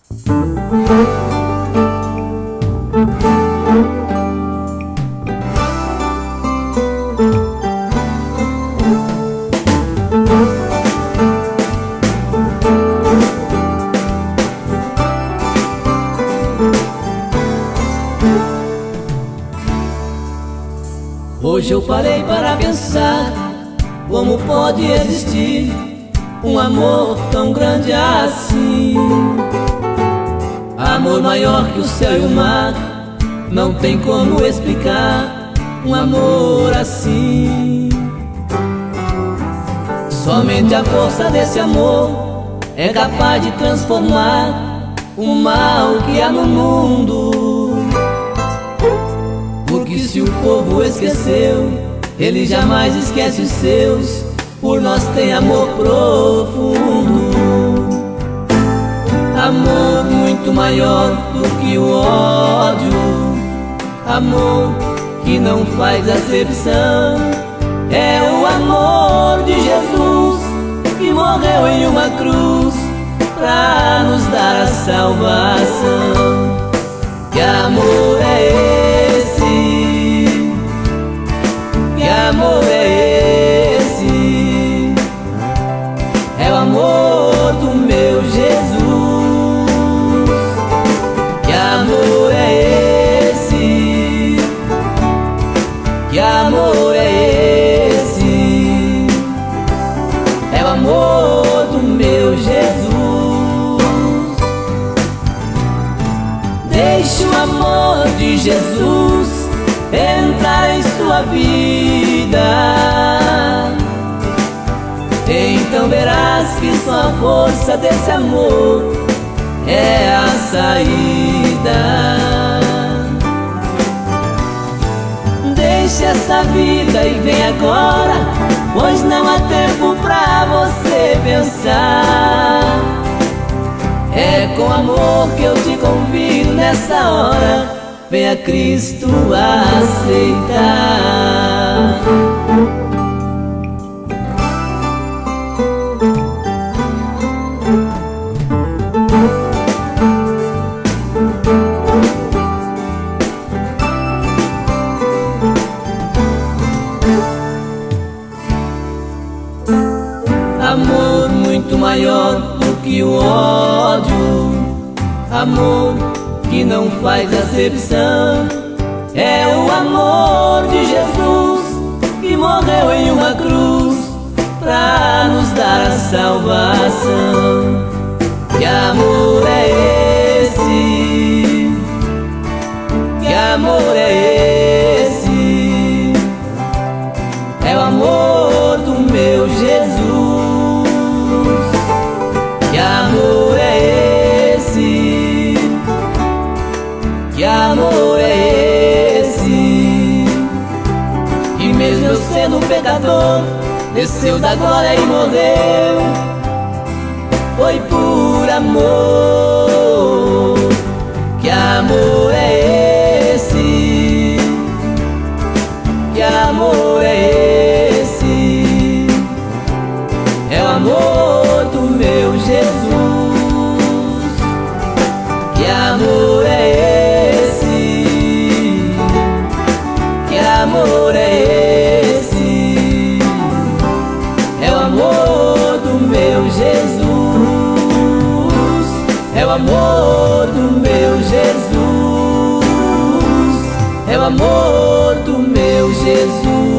Hoje eu parei para pensar como pode existir um amor tão grande assim. Amor maior que o céu e o mar, não tem como explicar um amor assim. Somente a força desse amor é capaz de transformar o mal que há no mundo. Porque se o povo esqueceu, ele jamais esquece os seus. Por nós tem amor profundo, amor muito maior do que o ódio, amor que não faz acepção. É o amor de Jesus que morreu em uma cruz pra nos dar a salvação. Que amor é esse? Que amor é esse? É o amor do meu Jesus. Que amor é esse? Que amor é esse? É o amor do meu Jesus. Deixe o amor de Jesus entrar em sua vida, então verás que só a força desse amor é a saída. Deixe essa vida e vem agora, pois não há tempo pra você pensar. É com amor que eu te convido nessa hora, venha Cristo aceitar. Amor muito maior do que o ódio, amor que não faz acepção. É o amor de Jesus que morreu em uma cruz pra nos dar a salvação. Que amor é esse? Que amor é esse? É o amor do meu Jesus. Que amor é esse? Que amor é esse? Que mesmo eu sendo pecador, desceu da glória e morreu. Foi por amor. Que amor é esse? Que amor é esse? É o amor do meu Jesus. Que amor é esse? Que amor é esse? É o amor do meu Jesus. É o amor do meu Jesus. É o amor do meu Jesus.